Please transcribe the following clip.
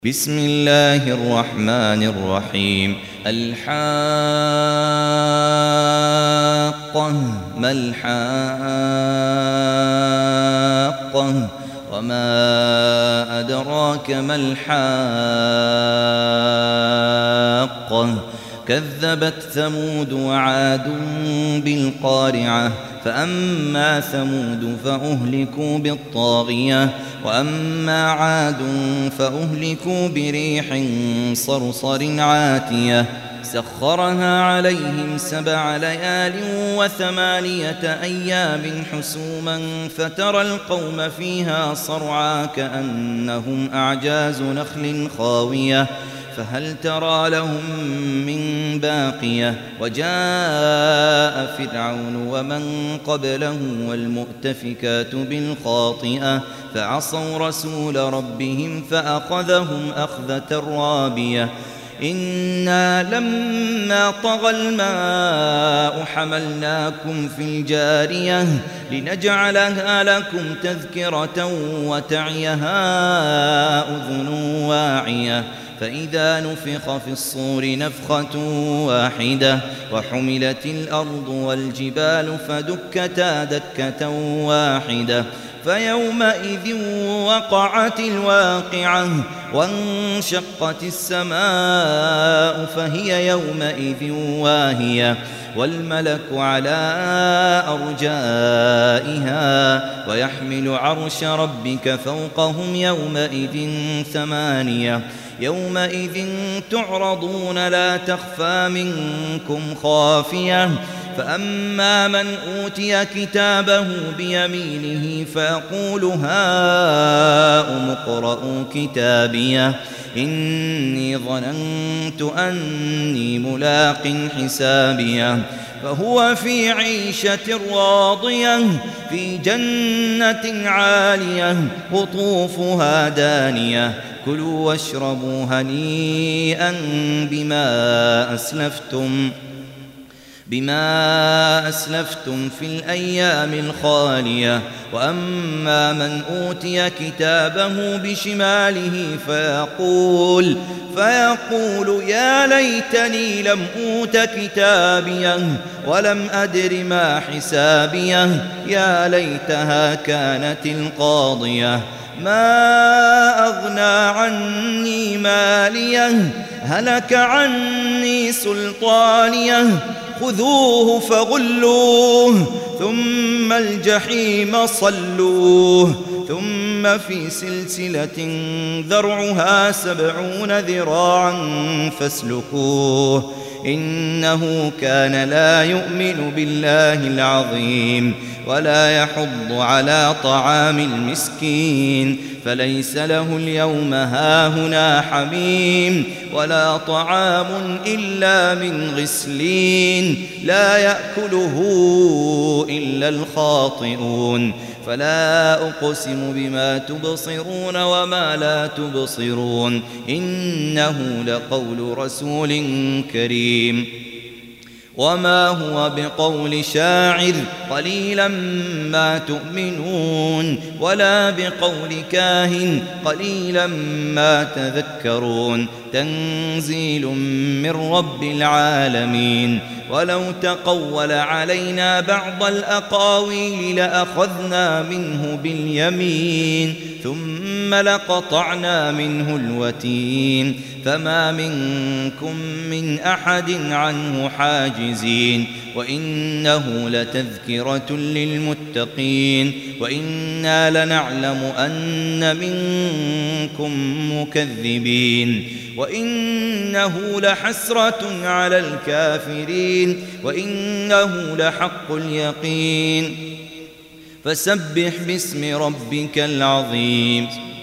بسم الله الرحمن الرحيم. الحاقة ما الحاقة وما أدراك ما الحاقة كذبت ثمود وعاد بالقارعة فأما ثمود فأهلكوا بالطاغية وأما عاد فأهلكوا بريح صرصر عاتية سخرها عليهم 7 ليال و8 أيام حسوما فترى القوم فيها صرعى كأنهم أعجاز نخل خاوية فهل ترى لهم من باقية وجاء فرعون ومن قبله والمؤتفكات بالخاطئة فعصوا رسول ربهم فأخذهم أخذة رابية إنا لما طغى الماء حملناكم في الجارية لنجعلها لكم تذكرة وتعيها أذن واعية فإذا نفخ في الصور نفخة واحدة وحملت الأرض والجبال فدكتا دكة واحدة فيومئذ وقعت الواقعة وانشقت السماء فهي يومئذ واهية والملك على أرجائها ويحمل عرش ربك فوقهم يومئذ 8 يومئذ تعرضون لا تخفى منكم خافية فأما من أوتي كتابه بيمينه فيقول هاؤم اقرءوا كتابيه إني ظننت أني ملاق حسابيه فهو في عيشة راضية في جنة عالية قطوفها دانية كلوا واشربوا هنيئا بما أسلفتم في الأيام الخالية وأما من أوتي كتابه بشماله فيقول يا ليتني لم أوت كتابيه ولم أدر ما حسابيه يا ليتها كانت القاضية ما أغنى عني ماليه هلك عني سلطانيه خذوه فغلوه ثم الجحيم صلوه ثم في سلسلة ذرعها 70 ذراعا فاسلكوه إنه كان لا يؤمن بالله العظيم ولا يحض على طعام المسكين فليس له اليوم هاهنا حميم ولا طعام إلا من غسلين لا يأكله إلا الخاطئون فلا أقسم بما تبصرون وما لا تبصرون إنه لقول رسول كريم وما هو بقول شاعر قليلا ما تؤمنون ولا بقول كاهن قليلا ما تذكرون تنزيل من رب العالمين ولو تقول علينا بعض الأقاويل لأخذنا منه باليمين ثم لقطعنا منه الوتين فما منكم من أحد عنه حاجزين وإنه لتذكرة للمتقين وإنا لنعلم أن منكم مكذبين وإنه لحسرة على الكافرين وإنه لحق اليقين فسبح باسم ربك العظيم.